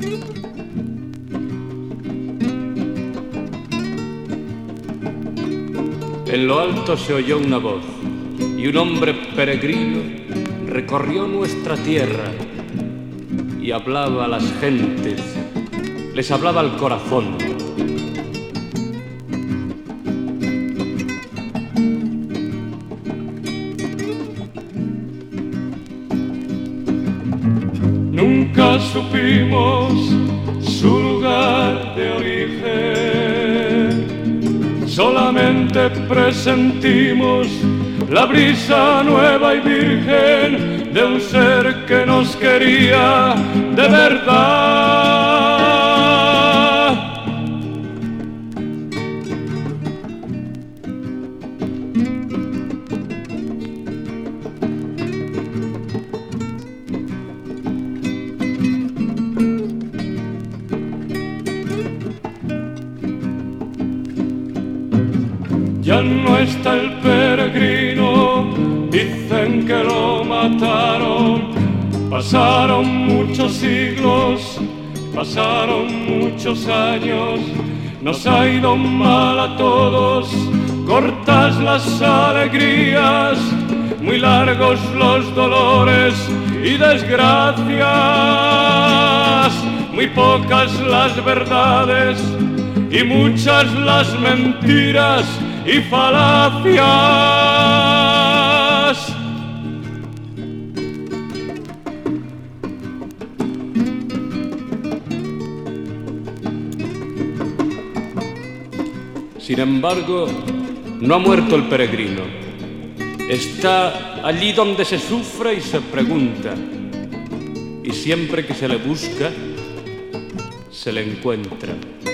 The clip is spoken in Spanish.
En lo alto se oyó una voz, y un hombre peregrino recorrió nuestra tierra y hablaba a las gentes, les hablaba al corazón. Nunca supimos su lugar de origen, solamente presentimos la brisa nueva y virgen de un ser que nos quería de verdad. Ya no está el peregrino, dicen que lo mataron. Pasaron muchos siglos, pasaron muchos años. Nos ha ido mal a todos, cortas las alegrías, muy largos los dolores y desgracias, muy pocas las verdades y muchas las mentiras y falacias. Sin embargo, no ha muerto el peregrino. Está allí donde se sufre y se pregunta, y siempre que se le busca, se le encuentra.